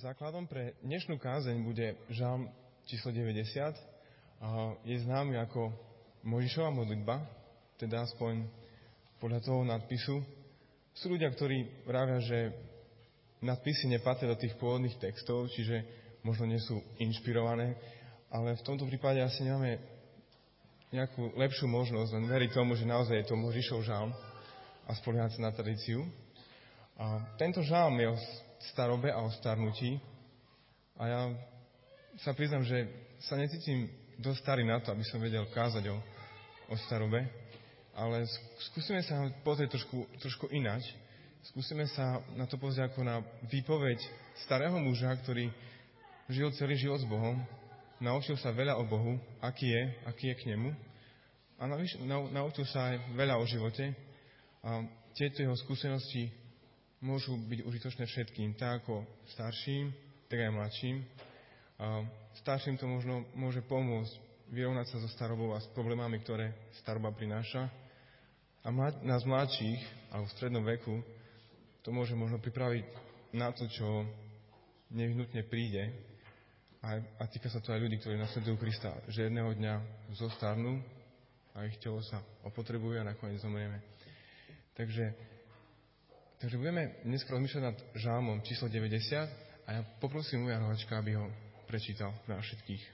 Základom pre dnešnú kázeň bude žalm číslo 90. Je známy ako Mojžišova modlitba, teda aspoň podľa toho nadpisu. Sú ľudia, ktorí vravia, že nadpisy nepatria do tých pôvodných textov, čiže možno nie sú inšpirované, ale v tomto prípade asi nemáme nejakú lepšiu možnosť, len veriť tomu, že naozaj je to Mojžišov žalm a spoliehať sa na tradíciu. A tento žalm je o starobe a o starnutí. A ja sa priznám, že sa necítim dosť starý na to, aby som vedel kázať o starobe, ale skúsime sa pozrieť trošku ináč. Skúsime sa na to pozrieť ako na výpoveď starého muža, ktorý žil celý život s Bohom, naučil sa veľa o Bohu, aký je k nemu, a naučil sa aj veľa o živote. A tieto jeho skúsenosti môžu byť užitočné všetkým, tak ako starším, tak aj mladším. Starším to možno môže pomôcť vyrovnať sa so starobou a s problémami, ktoré staroba prináša. A nás mladších, alebo v strednom veku, to môže možno pripraviť na to, čo nevyhnutne príde. A týka sa to aj ľudí, ktorí nasledujú Krista, že jedného dňa zostarnú a ich telo sa opotrebuje a nakoniec zomrieme. Takže budeme dnes rozmýšľať nad žalmom číslo 90 a ja poprosím Uja Rohačka, aby ho prečítal pre nás všetkých.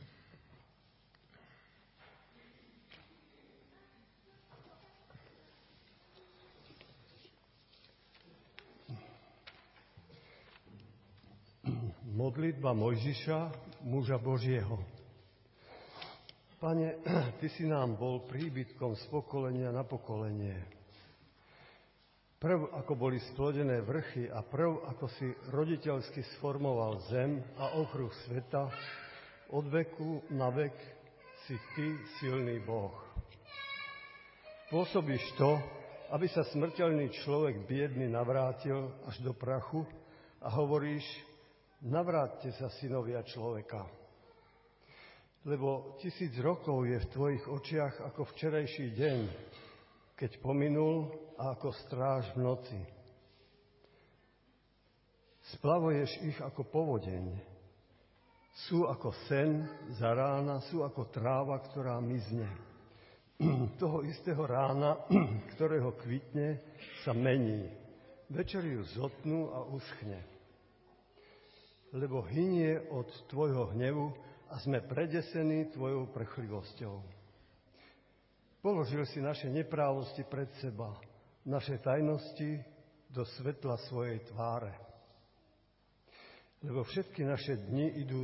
Modlitba Mojžiša, muža Božieho. Pane, Ty si nám bol príbytkom z pokolenia na pokolenie. Prv, ako boli splodené vrchy a prv, ako si roditeľsky sformoval zem a okruh sveta, od veku na vek si Ty silný Boh. Pôsobíš to, aby sa smrteľný človek biedny navrátil až do prachu a hovoríš, navráťte sa, synovia človeka. Lebo 1000 rokov je v Tvojich očiach ako včerajší deň, keď pominul a ako stráž v noci. Splavuješ ich ako povodeň. Sú ako sen za rána, sú ako tráva, ktorá mizne. Toho istého rána, ktorého kvitne, sa mení. Večer ju zotnú a uschne. Lebo hynie od Tvojho hnevu a sme predesení Tvojou prchlivosťou. Položil si naše neprávosti pred seba, naše tajnosti do svetla svojej tváre. Lebo všetky naše dni idú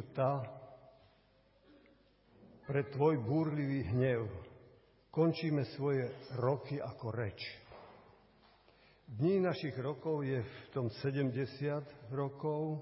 pred Tvoj búrlivý hnev. Končíme svoje roky ako reč. Dní našich rokov je v tom 70 rokov.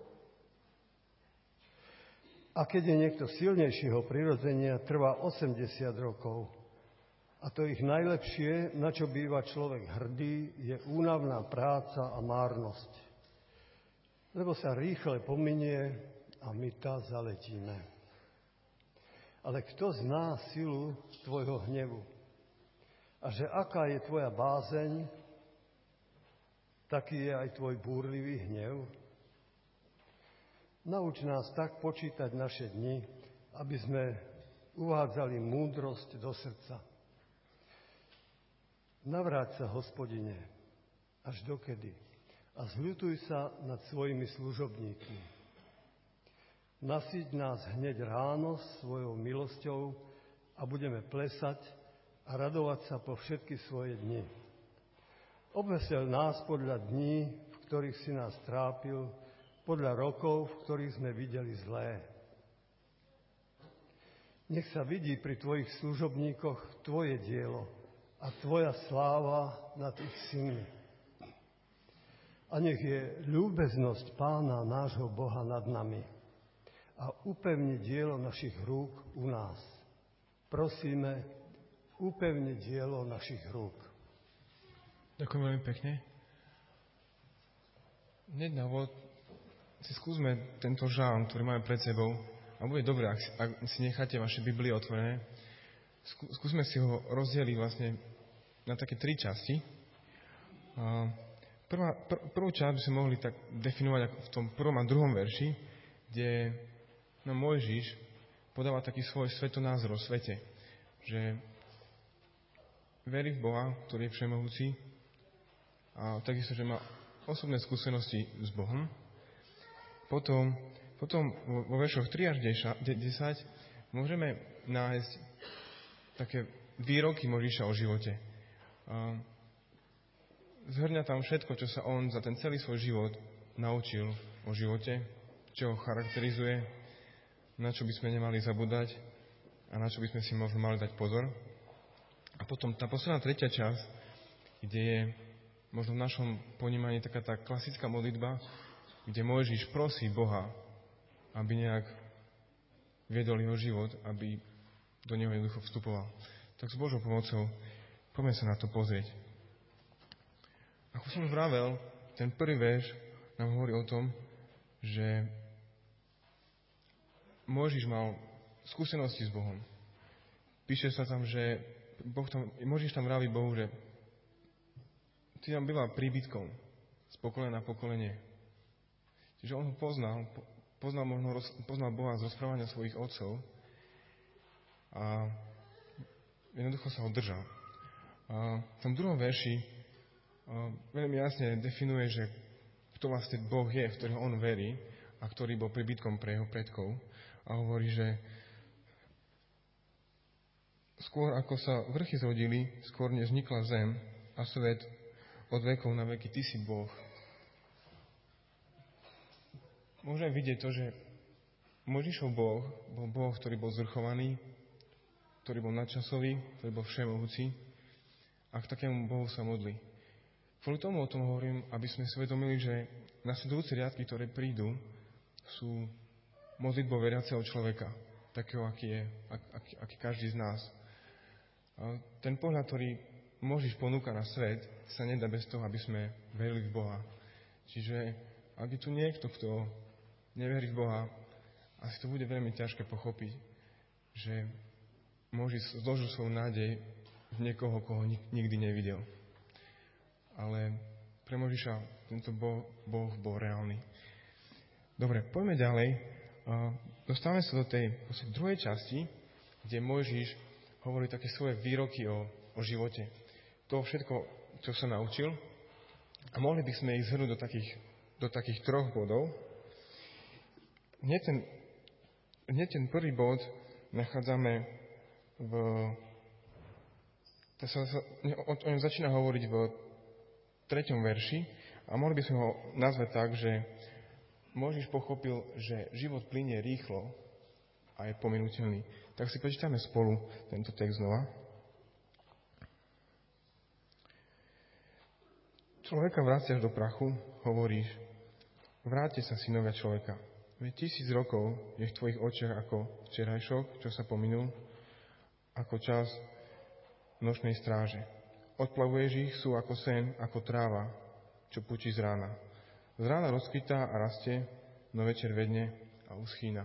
A keď je niekto silnejšieho prirodzenia, trvá 80 rokov. A to ich najlepšie, na čo býva človek hrdý, je únavná práca a márnosť. Lebo sa rýchle pominie a my zaletíme. Ale kto zná silu Tvojho hnevu? A že aká je Tvoja bázeň, taký je aj Tvoj búrlivý hnev? Nauč nás tak počítať naše dni, aby sme uvádzali múdrosť do srdca. Navráť sa, Hospodine, až dokedy, a zľutuj sa nad svojimi služobníkmi. Nasýť nás hneď ráno svojou milosťou a budeme plesať a radovať sa po všetky svoje dni. Obvesel nás podľa dní, v ktorých si nás trápil, podľa rokov, v ktorých sme videli zlé. Nech sa vidí pri Tvojich služobníkoch Tvoje dielo a Tvoja sláva nad ich synmi. A nech je ľúbeznosť Pána nášho Boha nad nami a upevni dielo našich rúk u nás. Prosíme, upevni dielo našich rúk. Ďakujem veľmi pekne. Hneď na úvod si skúsme tento žalm, ktorý máme pred sebou, a bude dobré, ak si necháte vaše Biblie otvorené. Skúsme si ho rozdeliť vlastne na také 3 časti. prvú časť by sme mohli tak definovať ako v tom prvom a druhom verši, kde nám Mojžiš podáva taký svoj svetonázor o svete, že verí v Boha, ktorý je všemohúci, a takisto, že má osobné skúsenosti s Bohom. Potom vo veršoch 3 až 10 môžeme nájsť také výroky Mojžiša o živote. Zhrňa tam všetko, čo sa on za ten celý svoj život naučil o živote, čo ho charakterizuje, na čo by sme nemali zabúdať a na čo by sme si možno mali dať pozor. A potom tá posledná tretia časť, kde je možno v našom ponímaní taká tá klasická modlitba, kde Mojžiš prosí Boha, aby nejak viedol jeho život, aby do neho jednoducho vstupoval. Tak s Božou pomocou poďme sa na to pozrieť. Ako som vravel, ten prvý verš nám hovorí o tom, že Mojžiš mal skúsenosti s Bohom. Píše sa tam, že Mojžiš tam vraví Bohu, že ty tam býva príbytkom z pokolenia na pokolenie. Čiže on ho poznal Boha z rozprávania svojich otcov a jednoducho sa ho držal. A v tom druhom verši veľmi jasne definuje, že kto vlastne Boh je, v ktorého on verí a ktorý bol príbytkom pre jeho predkov. A hovorí, že skôr ako sa vrchy zhodili, skôr než vznikla zem a svet od vekov na veky, ty si Boh. Môžeme vidieť to, že Mojžišov Boh bol Boh, ktorý bol zvrchovaný, ktorý bol nadčasový, ktorý bol všemohúci a k takému Bohu sa modlí. Kvôli tomu o tom hovorím, aby sme si uvedomili, že nasledujúce riadky, ktoré prídu, sú modlitbou veriaceho človeka, takého, aký je, aký každý z nás. A ten pohľad, ktorý Mojžiš ponúka na svet, sa nedá bez toho, aby sme verili v Boha. Čiže ak je tu niekto, kto neverí v Boha, asi to bude veľmi ťažké pochopiť, že Mojžiš zložil svoju nádej v niekoho, koho nikdy nevidel. Ale pre Mojžiša tento Boh bol reálny. Dobre, poďme ďalej. Dostávame sa do tej druhej časti, kde Mojžiš hovorí také svoje výroky o živote. To všetko, čo sa naučil. A mohli by sme ich zhrnúť do takých 3 bodov. Hneď ten prvý bod nachádzame o ňom začína hovoriť v 3. verši a mohli by sme ho nazvať tak, že Mojžiš pochopil, že život plynie rýchlo a je pominuteľný. Tak si prečítame spolu tento text znova. Človeka vraciaš do prachu, hovoríš, vráťte sa, synovia človeka. Veď 1000 rokov je v tvojich očiach ako včerajšok, čo sa pominul, ako čas nočnej stráže. Odplavuješ ich, sú ako sen, ako tráva, čo pučí z rána. Z rána rozkvitá a rastie, no večer vedne a uschýna.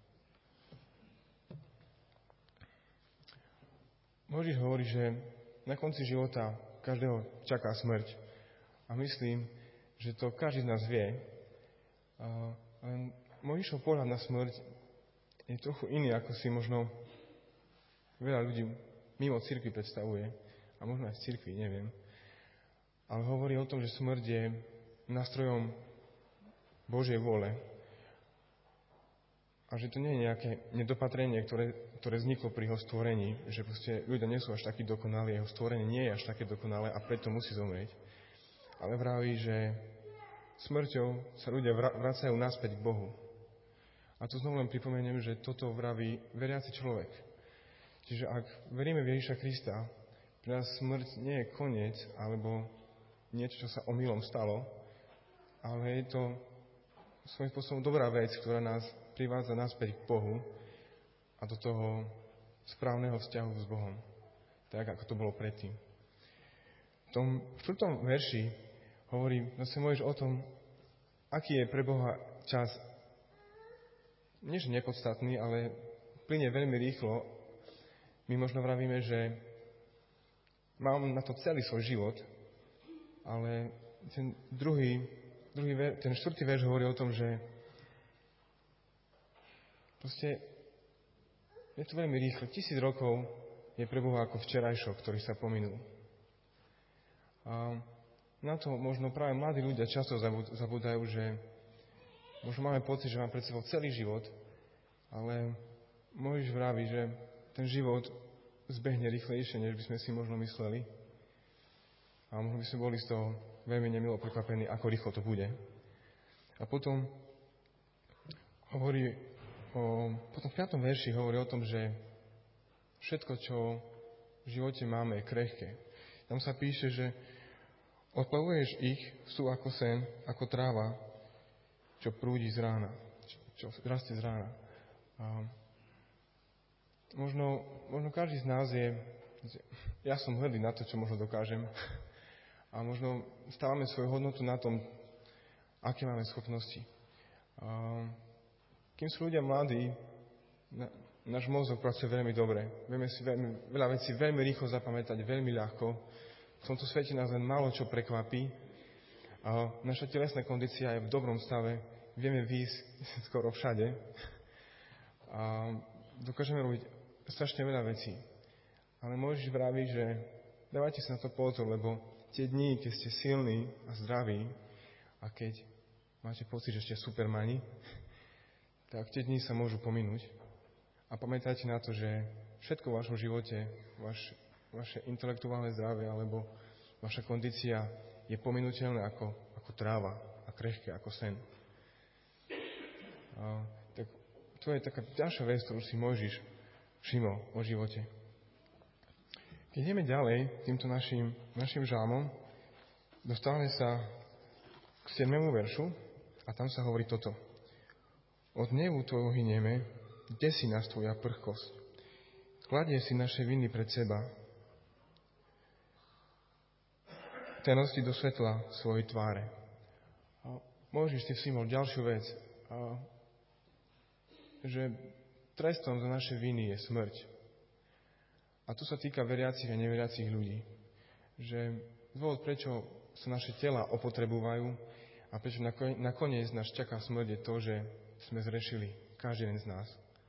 Mojžiš hovorí, že na konci života každého čaká smrť. A myslím, že to každý z nás vie. Mojžišov pohľad na smrť je trochu iný, ako si možno veľa ľudí mimo cirkvi predstavuje. A možno aj v cirkvi, neviem. Ale hovorí o tom, že smrť je nástrojom Božej vôle. A že to nie je nejaké nedopatrenie, ktoré vzniklo pri jeho stvorení. Že proste ľudia nie sú až takí dokonalí, jeho stvorenie nie je až také dokonalé a preto musí zomrieť. Ale vraví, že smrťou sa ľudia vracajú naspäť k Bohu. A tu znovu len pripomeniem, že toto vraví veriaci človek. Čiže ak veríme v Ježiša Krista, pre nás smrť nie je koniec, alebo niečo, čo sa omylom stalo, ale je to svojím spôsobom dobrá vec, ktorá nás privádza naspäť k Bohu a do toho správneho vzťahu s Bohom. Tak, ako to bolo predtým. V tom 4. verši hovorí zase Mojžiš o tom, aký je pre Boha čas nie že nepodstatný, ale plynie veľmi rýchlo. My možno vravíme, že mám na to celý svoj život, ale ten štvrtý verš hovorí o tom, že proste je to veľmi rýchle. 1000 rokov je pre Boha ako včerajšok, ktorý sa pominul. A na to možno práve mladí ľudia často zabúdajú, že možno máme pocit, že máme pred sebou celý život, ale Mojžiš vraví, že ten život zbehne rýchlejšie, než by sme si možno mysleli. A možno by sme boli z toho veľmi nemilo prekvapení, ako rýchlo to bude. A potom v 5. verši hovorí o tom, že všetko, čo v živote máme, je krehké. Tam sa píše, že odplavuješ ich, sú ako sen, ako tráva, čo prúdi z rána, čo rastie z rána. A možno každý z nás ja som hrdý na to, čo možno dokážem. A možno stávame svoju hodnotu na tom, aké máme schopnosti. Kým sú ľudia mladí, náš mozog pracuje veľmi dobre. Vieme si veľa vecí veľmi rýchlo zapamätať, veľmi ľahko. V tomto svete nás len málo čo prekvapí. A naša telesná kondícia je v dobrom stave. Vieme výjsť skoro všade. A dokážeme robiť strašne veľa vecí. Ale Mojžiš vraví, že dávajte sa na to pozor, lebo tie dni, keď ste silní a zdraví a keď máte pocit, že ste supermani, tak tie dni sa môžu pominúť. A pamätajte na to, že všetko v vašom živote, vaše intelektuálne zdravie alebo vaša kondícia je pominuteľné ako tráva a krehké ako sen. Tak to je taká ďalšia vec, ktorú si Mojžiš všimol o živote. Keď ideme ďalej týmto našim žalmom, dostávame sa k 7. veršu a tam sa hovorí toto. Od hnevu tvojho hynieme, desí nás tvoja prchkosť. Kladie si naše viny pred seba. Tenosti do svetla svojej tváre. Mojžiš si všimol ďalšiu vec, že trestom za naše viny je smrť. A tu sa týka veriacich a neveriacich ľudí. Že dôvod, prečo sa naše tela opotrebúvajú a prečo nakoniec nás čaká smrť, je to, že sme zrešili, každý jeden z nás.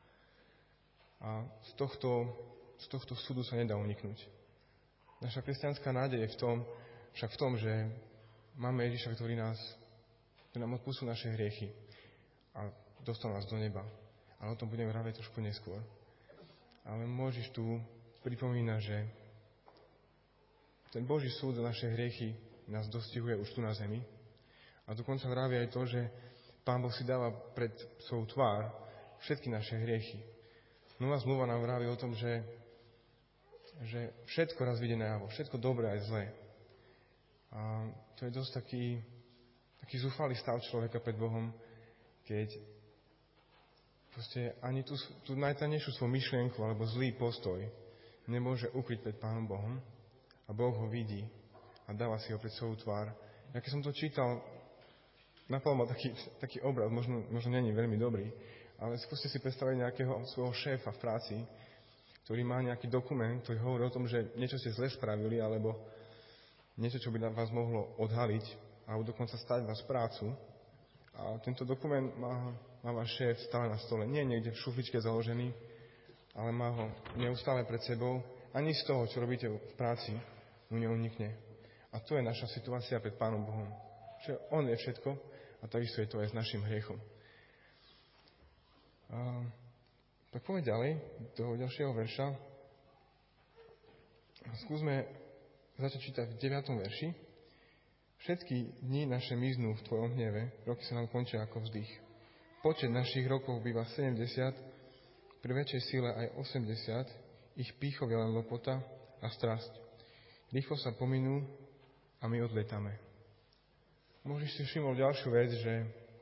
A z tohto súdu sa nedá uniknúť. Naša kresťanská nádej je však v tom, že máme Ježiša, ktorý nám odpustil naše hriechy a dostal nás do neba. Ale o tom budeme hovoriť trošku neskôr. Ale Mojžiš tu pripomína, že ten Boží súd za naše hriechy nás dostihuje už tu na zemi. A dokonca vraví aj to, že Pán Boh si dáva pred svoju tvár všetky naše hriechy. Nová zmluva nám vraví o tom, že všetko raz vyjde najavo, všetko dobré aj zlé. A to je dosť taký zúfalý stav človeka pred Bohom, keď proste ani tú najtajnejšiu svoju myšlienku alebo zlý postoj nemôže ukryť pred Pánom Bohom a Boh ho vidí a dáva si ho pred svoju tvár. Ja keď som to čítal, napadol ma taký obraz, možno není veľmi dobrý, ale skúste si predstaviť nejakého svojho šéfa v práci, ktorý má nejaký dokument, ktorý hovorí o tom, že niečo ste zle spravili, alebo niečo, čo by vás mohlo odhaliť, alebo dokonca stať vás prácu. A tento dokument má váš šéf stále na stole. Nie niekde v šufličke založený, ale má ho neustále pred sebou. Ani z toho, čo robíte v práci, mu neunikne. A to je naša situácia pred Pánom Bohom. Že On je všetko a takisto je to aj s našim hriechom. Tak poďme ďalej do ďalšieho verša. Skúsme začať čítať v 9. verši. Všetky dni naše miznú v tvojom hneve, roky sa nám končia ako vzdych. Počet našich rokov býva 70, pri väčšej síle aj 80, ich pýchov je len lopota a strasť. Rýchlo sa pominú a my odletáme. Môžeš si všimnúť ďalšiu vec, že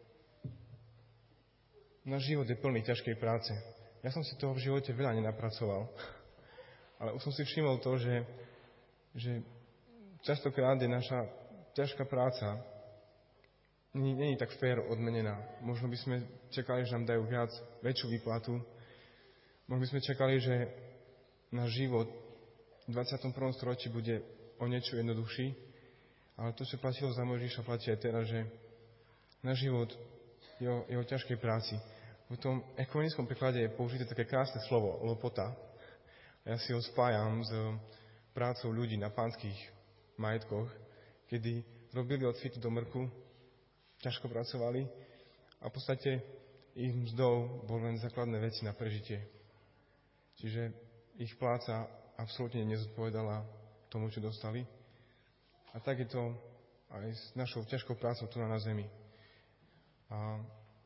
náš život je plný ťažkej práce. Ja som si toho v živote veľa nenapracoval. Ale už som si všimol to, že častokrát je naša ťažká práca nie je tak fér odmenená. Možno by sme čakali, že nám dajú väčšiu výplatu. Možno by sme čakali, že náš život v 21. storočí bude o niečo jednoduchší. Ale to, čo platilo za Mojžiša, platí aj teraz, že náš život je o ťažkej práci. V tom ekumenickom preklade je použité také krásne slovo, lopota. Ja si ho spájam s prácou ľudí na pánskych majetkoch, kedy robili od svitu do mrku, ťažko pracovali a v podstate ich mzdou boli len základné veci na prežitie. Čiže ich pláca absolútne nezodpovedala tomu, čo dostali. A tak je to aj s našou ťažkou prácou tu na zemi. A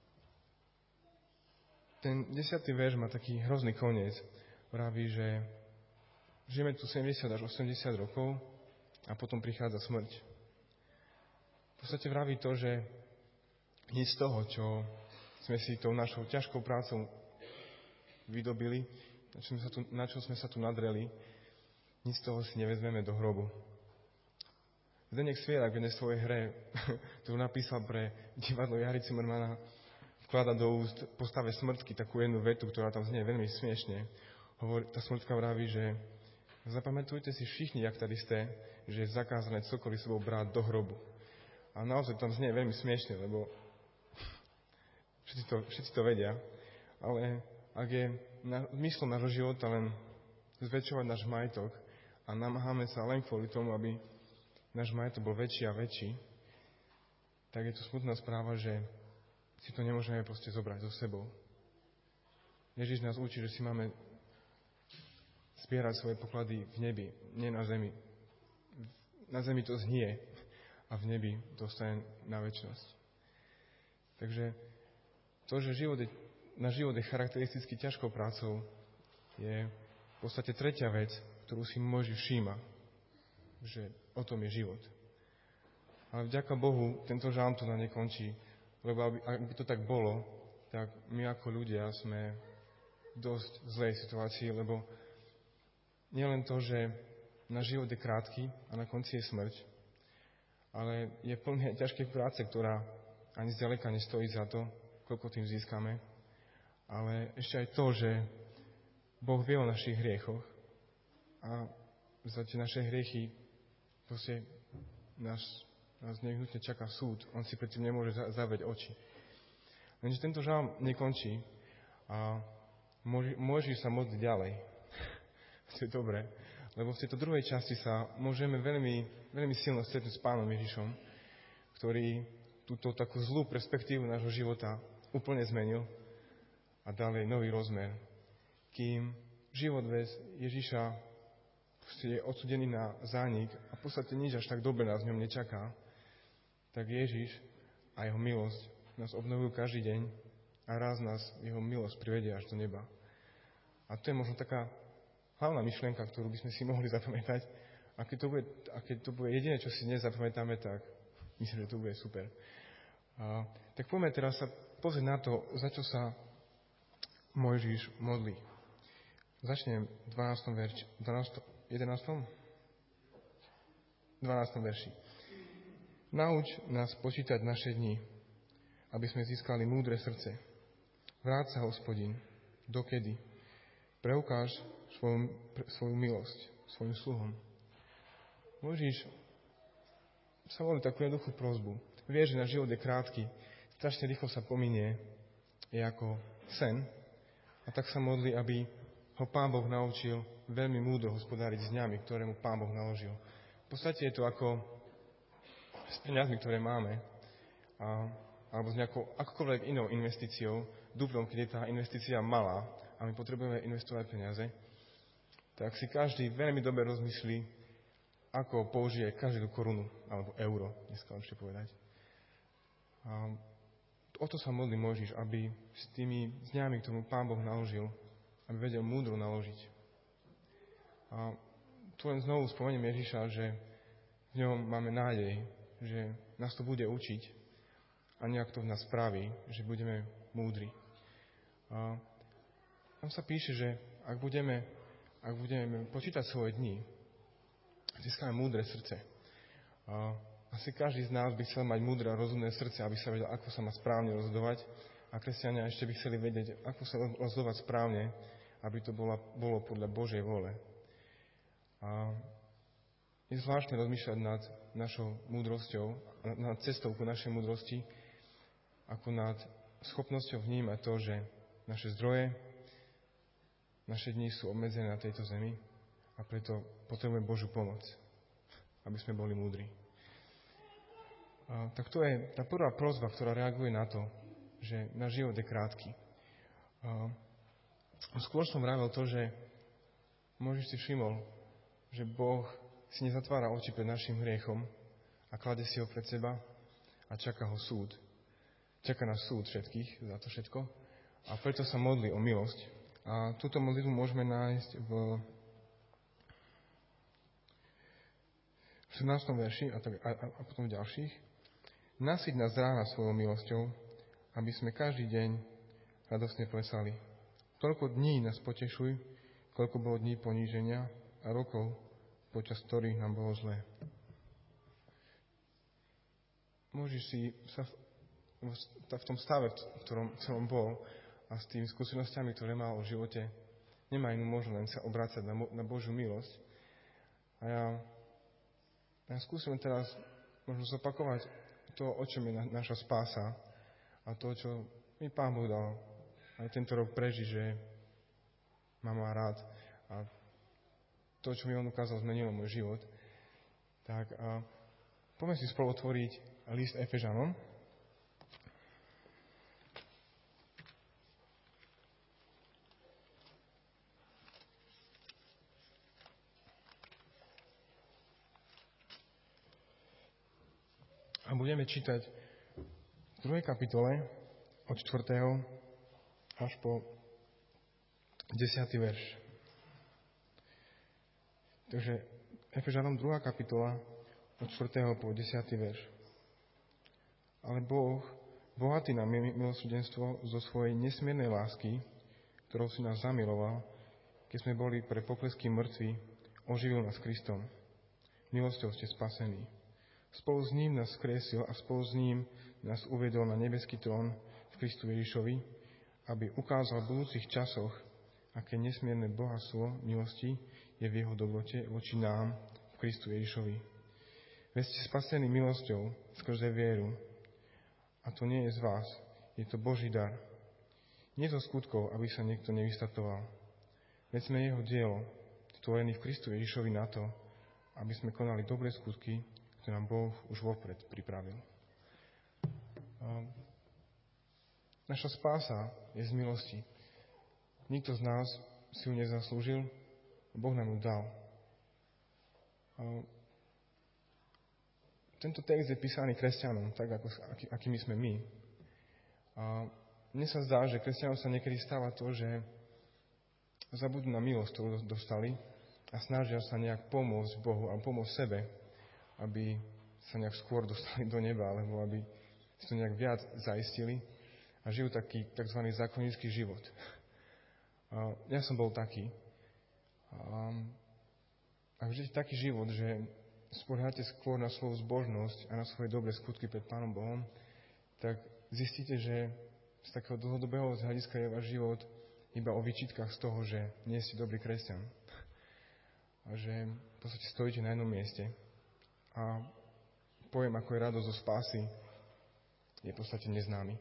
ten 10. verš má taký hrozný koniec. Vraví, že žijeme tu 70 až 80 rokov a potom prichádza smrť. V podstate vraví to, že nič z toho, čo sme si tou našou ťažkou prácou vydobili, na čo sme sa tu nadreli, nič z toho si nevezmeme do hrobu. Zdeněk Svierak v jednej svojej hre, ktorú napísal pre divadlo Jary Cimrmana, vklada do úst postave Smrtky takú jednu vetu, ktorá tam znie veľmi smiešne. Tá Smrtka vraví, že zapamätujte si všichni, jak tady ste, že je zakázané cokoliv sebou brát do hrobu. A naozaj tam znie veľmi smiešne, lebo všetci to vedia. Ale ak je zmyslom nášho života len zväčšovať náš majetok a namáhame sa len kvôli tomu, aby náš majetok bol väčší a väčší, tak je to smutná správa, že si to nemôžeme proste zobrať so sebou. Ježiš nás učí, že si máme zbierať svoje poklady v nebi, nie na zemi. Na zemi to zhnie a v nebi to ostane na večnosť. Takže to, že náš život je charakteristicky ťažkou prácou, je v podstate tretia vec, ktorú si Mojžiš všíma, že o tom je život. Ale vďaka Bohu tento žalm tu nekončí, lebo ak by to tak bolo, tak my ako ľudia sme v dosť zlej situácii, lebo nielen to, že náš život je krátky a na konci je smrť, ale je plný ťažkej práce, ktorá ani zďaleka nestojí za to, koľko tým získame. Ale ešte aj to, že Boh vie o našich hriechoch a za tie naše hriechy proste nás nevyhnutne čaká súd. On si predtým nemôže zavrieť oči. Lenže tento žalm nekončí a môže sa modliť ďalej. To je dobré, lebo v tejto druhej časti sa môžeme veľmi, veľmi silno stretnúť s Pánom Ježišom, ktorý túto takú zlú perspektívu nášho života úplne zmenil a dal jej nový rozmer. Kým život bez Ježiša je odsudený na zánik a v podstate nič až tak dobre nás v ňom nečaká, tak Ježiš a jeho milosť nás obnovujú každý deň a raz nás jeho milosť privedie až do neba. A to je možno taká hlavná myšlienka, ktorú by sme si mohli zapamätať. A keď to bude jediné, čo si dnes zapamätáme, tak myslím, že to bude super. Tak poďme teraz sa pozrieť na to, za čo sa Mojžiš modlí. Začnem v 12. verši. Nauč nás počítať naše dni, aby sme získali múdre srdce. Vráť sa, Hospodin, dokedy? Preukáž svoju milosť svojim sluhom. Mojžiš sa modlí takú jednoduchú prosbu. Vie, že náš život je krátky, strašne rýchlo sa pominie, je ako sen, a tak sa modlí, aby ho Pán Boh naučil veľmi múdro hospodáriť s dňami, ktoré mu Pán Boh naložil. V podstate je to ako s peniazmi, ktoré máme, alebo s nejakou akokoľvek inou investíciou, dúfam, keď je tá investícia malá a my potrebujeme investovať peniaze, tak si každý veľmi dobre rozmyslí, ako použije každú korunu, alebo euro, dneska lepšie povedať. A o to sa modlí Mojžiš, aby s tými dňami, ktorú Pán Boh naložil, aby vedel múdro naložiť. A tu len znovu spomeniem Ježiša, že v ňom máme nádej, že nás to bude učiť a nejak to v nás spraví, že budeme múdri. A tam sa píše, že ak budeme počítať svoje dni, získame múdre srdce. A asi každý z nás by chcel mať múdre a rozumné srdce, aby sa vedel, ako sa má správne rozhodovať. A kresťania ešte by chceli vedieť, ako sa rozhodovať správne, aby to bolo podľa Božej vôle. A Je zvláštne rozmýšľať nad našou múdrosťou, nad cestou ku našej múdrosti, ako nad schopnosťou vnímať to, že naše zdroje, naše dni sú obmedzené na tejto zemi a preto potrebujeme Božiu pomoc, aby sme boli múdri. Tak to je tá prvá prosba, ktorá reaguje na to, že náš život je krátky. Skôr som vravel to, že možno si všimol, že Boh si nezatvára oči pred našim hriechom a klade si ho pred seba a čaká ho súd. Čaká nás súd všetkých za to všetko a preto sa modlí o milosť. A túto modlitbu môžeme nájsť v 17. verši a potom v ďalších. Nasyť nás rána svojou milosťou, aby sme každý deň radosne plesali. Toľko dní nás potešuj, koľko bolo dní poníženia a rokov, počas ktorých nám bolo zlé. Môžeš si sa v tom stave, v ktorom bol a s tými skúsenostiami, ktoré mal v živote, nemá inú možnosť len sa obrácať na Božiu milosť. A ja skúsim teraz možno zopakovať to, o čom je naša spása a to, čo mi Pán Boh dal aj tento rok prežiť, že ma má rád a to, čo mi on ukázal, zmenilo môj život. Tak poďme si spolu otvoriť list Efežanom. A budeme čítať v 2. kapitole od 4. až po 10. verš. Takže Efežanom 2. kapitola od 4. po 10. verš. Ale Boh, bohatý na milosrdenstvo zo svojej nesmiernej lásky, ktorou si nás zamiloval, keď sme boli pre poklesky mŕtvi, oživil nás Kristom. Milosťou ste spasení. Spolu s ním nás vzkriesil a spolu s ním nás uviedol na nebeský trón v Kristu Ježišovi, aby ukázal v budúcich časoch, aké nesmierne bohatstvo milosti je v jeho dobrote voči nám v Kristu Ježišovi. Veď ste spasení milosťou skrze vieru. A to nie je z vás, je to Boží dar. Nie zo skutkov, aby sa niekto nevystatoval. Veď sme jeho dielo, stvorení v Kristu Ježišovi na to, aby sme konali dobré skutky, ktoré nám Boh už vopred pripravil. Naša spása je z milosti. Nikto z nás si ju nezaslúžil, Boh nám ju dal. Tento text je písaný kresťanom, tak akými sme my. Mne sa zdá, že kresťanom sa niekedy stáva to, že zabudnú na milosť, ktorú dostali a snažia sa nejak pomôcť Bohu a pomôcť sebe, aby sa nejak skôr dostali do neba, alebo aby si to nejak viac zaistili a žijú taký tzv. Zákonnícky život. Ja som bol taký. Ak žijete taký život, že spoliehate skôr na svoju zbožnosť a na svoje dobré skutky pred Pánom Bohom, tak zistíte, že z takého dlhodobého hľadiska je váš život iba o výčitkách z toho, že nie ste dobrý kresťan. A že v podstate stojíte na jednom mieste. A pojem, ako je radosť zo spásy, je v podstate neznámy.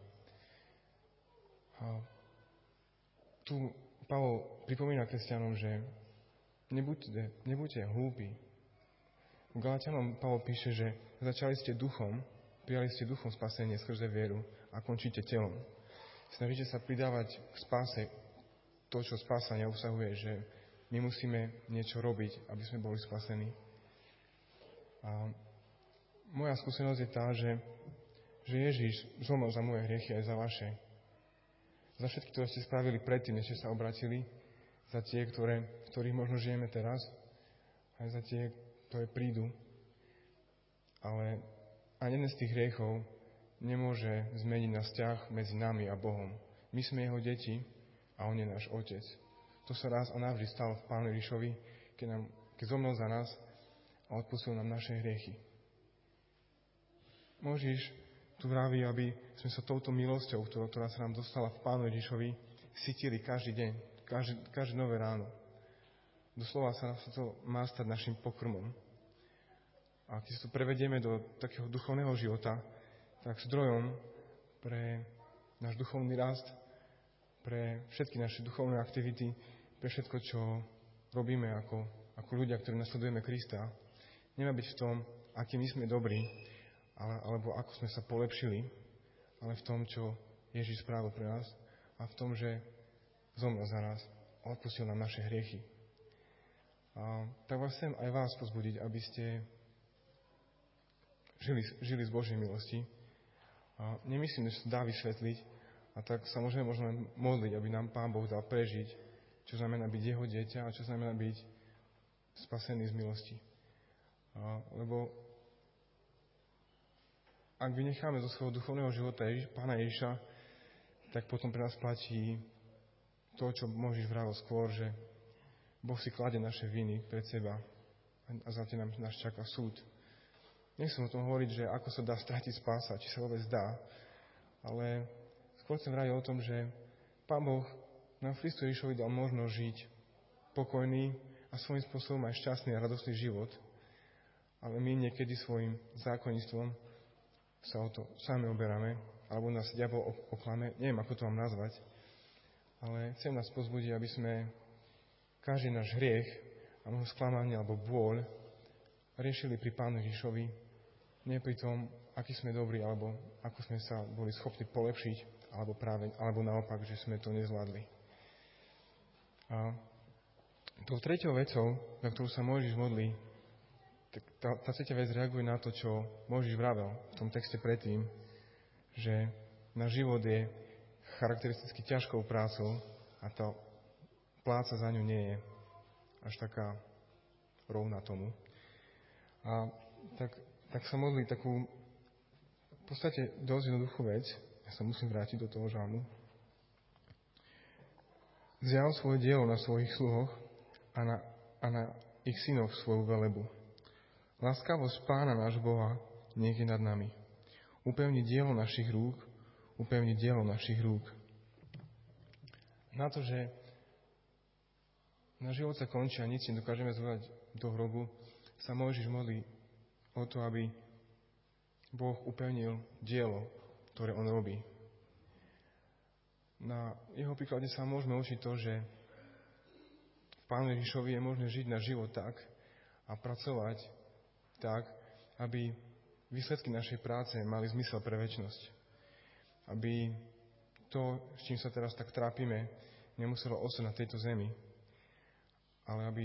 Tu Pavol pripomína kresťanom, že nebuďte hlúpi. V Galatianom Pavol píše, že začali ste duchom, prijali ste duchom spasenie skrze vieru a končíte telom. Snažíte sa pridávať k spáse to, čo spása neobsahuje, že my musíme niečo robiť, aby sme boli spasení. A moja skúsenosť je tá, že Ježiš zomrel za moje hriechy aj za vaše. Za všetky, ktoré ste spravili predtým, než ste sa obratili, za tie, v ktorých možno žijeme teraz, aj za tie, ktoré prídu. Ale ani jeden z tých hriechov nemôže zmeniť na vzťah medzi nami a Bohom. My sme jeho deti a on je náš otec. To sa raz a navždy stalo v Pánu Ježišovi, keď zomrel za nás a odpustil nám naše hriechy. Mojžiš tu vraví, aby sme sa touto milosťou, ktorá sa nám dostala v Pánu Ježišovi, sytili každý deň, každé nové ráno. Doslova sa to má stať našim pokrmom. A keď sa to prevedieme do takého duchovného života, tak zdrojom pre náš duchovný rast, pre všetky naše duchovné aktivity, pre všetko, čo robíme ako ľudia, ktorí nasledujeme Krista, nemá byť v tom, aký my sme dobrí, alebo ako sme sa polepšili, ale v tom, čo Ježiš spravil pre nás a v tom, že zomrel za nás a odpustil nám naše hriechy. A tak vás chcem aj vás pozbudiť, aby ste žili z Božej milosti. A nemyslím, že sa dá vysvetliť, a tak sa môžeme možno modliť, aby nám Pán Boh dal prežiť, čo znamená byť Jeho dieťa a čo znamená byť spasený z milosti. Lebo ak vynecháme zo svojho duchovného života Pána Ježiša, tak potom pre nás platí to, čo Mojžiš vravel skôr, že Boh si klade naše viny pred seba a za tie nás čaká súd. Nechcem o tom hovoriť, že ako sa dá stratiť spása, či sa vôbec dá, ale skôr chcem vrať o tom, že Pán Boh nám v Kristu Ježišovi dal možnosť žiť pokojný a svojím spôsobom aj šťastný a radostný život, ale my niekedy svojim zákonníctvom sa o to sami oberáme, alebo nás diabol oklame, neviem, ako to mám nazvať, ale chcem nás pozbudiť, aby sme každý náš hriech a možno sklamanie alebo bôľ riešili pri Pánu Ježišovi, nie pri tom, aký sme dobrí, alebo ako sme sa boli schopní polepšiť, alebo naopak, že sme to nezvládli. A tou treťou vecou, na ktorú sa Mojžiš modlí, tak tá tretia vec reaguje na to, čo Mojžiš vravel v tom texte predtým, že náš život je charakteristicky ťažkou prácou a tá pláca za ňu nie je až taká rovná tomu. A tak sa modlí takú v podstate dosť jednoduchú vec. Ja sa musím vrátiť do toho žalmu. Zjav svoje dielo na svojich sluhoch a na ich synoch svoju velebu. Láskavosť Pána náš Boha nech je nad nami. Upevni dielo našich rúk, upevni dielo našich rúk. Na to, že náš život sa končí a nič si dokážeme zvolať do hrobu, sa Mojžiš modlí o to, aby Boh upevnil dielo, ktoré on robí. Na jeho príklade sa môžeme učiť to, že v Pánu Ježišovi je možné žiť náš život tak a pracovať tak, aby výsledky našej práce mali zmysel pre večnosť. Aby to, s čím sa teraz tak trápime, nemuselo ostať na tejto zemi, ale aby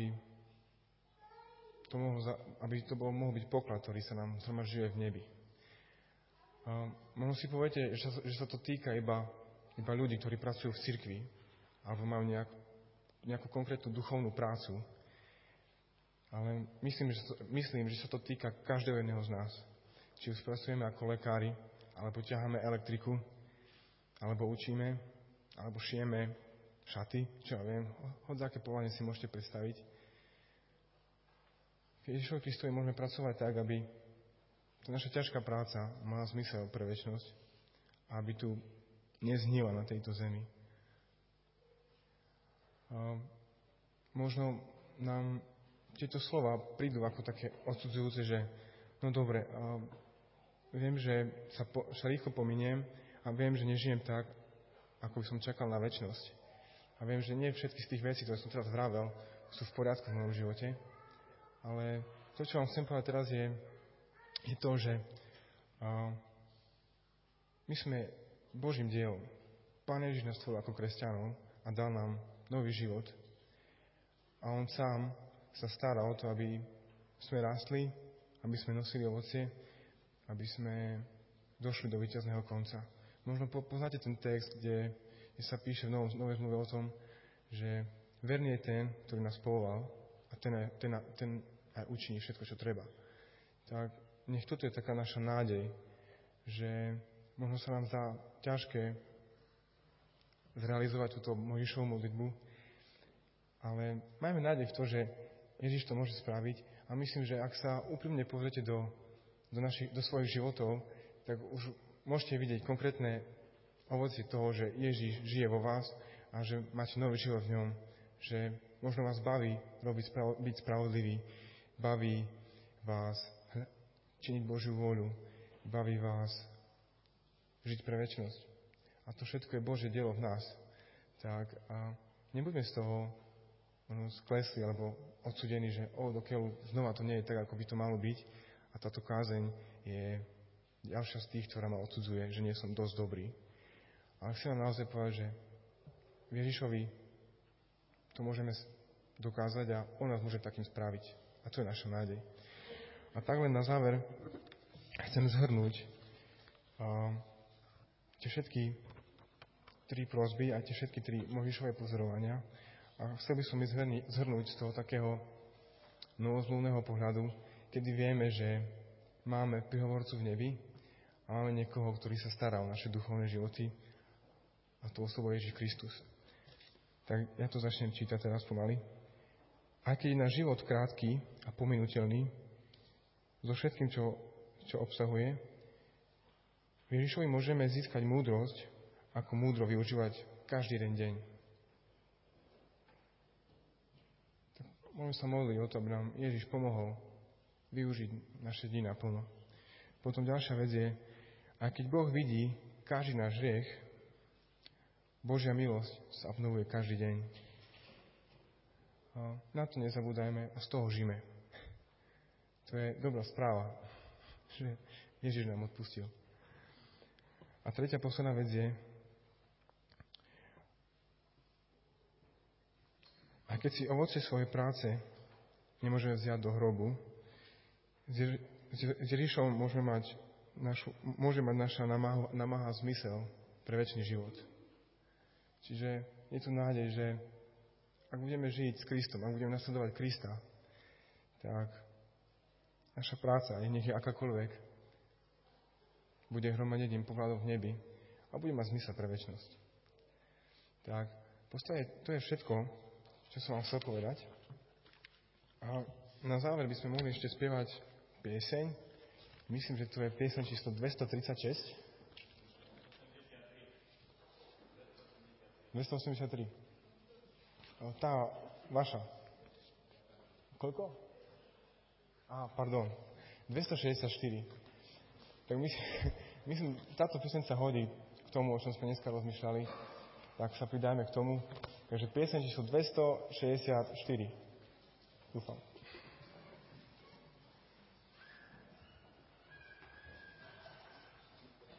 to mohol byť poklad, ktorý sa nám zhromažďuje v nebi. Možno si poviete, že sa to týka iba ľudí, ktorí pracujú v cirkvi alebo majú nejakú konkrétnu duchovnú prácu. Ale myslím, že sa to týka každého jedného z nás. Či už pracujeme ako lekári, alebo ťaháme elektriku, alebo učíme, alebo šijeme šaty, čo ja viem, hodzáke povolanie si môžete predstaviť. V Ježišovi Kristovi môžeme pracovať tak, aby tá naša ťažká práca mala zmysel pre večnosť a aby tu nezhnila na tejto zemi. Možno nám tieto slova prídu ako také odsudzujúce, že no dobre, viem, že sa rýchlo pominiem a viem, že nežijem tak, ako by som čakal na večnosť. A viem, že nie všetky z tých vecí, ktoré som teraz vravel, sú v poriadku v mojom živote. Ale to, čo vám chcem povedať teraz, je to, že my sme Božím dielom. Pán Ježiš nás stvoril ako kresťanov a dal nám nový život. A on sám sa stará o to, aby sme rástli, aby sme nosili ovocie, aby sme došli do víťazného konca. Možno poznáte ten text, kde sa píše v Novej zmluve o tom, že verný je ten, ktorý nás povolal a ten aj učiní všetko, čo treba. Tak nech toto je taká naša nádej, že možno sa nám zdá ťažké zrealizovať túto Mojžišovú modlitbu, ale majme nádej v to, že Ježiš to môže spraviť a myslím, že ak sa úprimne pozriete do svojich životov, tak už môžete vidieť konkrétne ovocie toho, že Ježiš žije vo vás a že máte nový život v ňom, že možno vás baví byť spravodlivý, baví vás činiť Božiu vôľu, baví vás žiť pre večnosť. A to všetko je Božie dielo v nás. Tak a nebuďme z toho sklesli alebo odsudení, že dokiaľ znova to nie je tak, ako by to malo byť. A táto kázeň je ďalšia z tých, ktorá ma odsudzuje, že nie som dosť dobrý. Ale chcem vám naozaj povedať, že Ježišovi to môžeme dokázať a on nás môže takým spraviť. A to je naša nádej. A tak len na záver chcem zhrnúť tie všetky 3 prosby a tie všetky 3 Mojžišové pozorovania. A chcel by som ich zhrnúť z toho takého novozmluvného pohľadu, kedy vieme, že máme prihovorcu v nebi a máme niekoho, ktorý sa stará o naše duchovné životy a to osobou Ježiš Kristus. Tak ja to začnem čítať teraz pomaly. Aj keď je náš život krátky a pominuteľný, so všetkým, čo obsahuje, v Ježišovi môžeme získať múdrosť, ako múdro využívať každý jeden deň. Tak môžeme sa modliť o to, aby nám Ježiš pomohol využiť naše dni naplno. Potom ďalšia vec je, aj keď Boh vidí každý náš hriech, Božia milosť sa obnovuje každý deň. A na to nezabúdajme a z toho žijeme. To je dobrá správa, že Ježiš nám odpustil. A tretia posledná vec je, a keď si ovocie svojej práce nemôžeme vziať do hrobu, s Ježišom môže mať naša namáha zmysel pre večný život. Čiže je tu nádej, že ak budeme žiť s Kristom, ak budeme nasledovať Krista, tak naša práca, nech je akákoľvek, bude hromadením pohľadov v nebi a bude mať zmysel pre večnosť. Tak, v podstate to je všetko, čo som vám chcel povedať. A na záver by sme mohli ešte spievať pieseň. Myslím, že to je pieseň číslo 236. 283. Tá vaša. Koľko? Pardon. 264. Tak myslím, táto pieseň sa hodí k tomu, o čom sme dneska rozmýšľali. Tak sa pridajme k tomu. Takže pieseň číslo 264. Dúfam.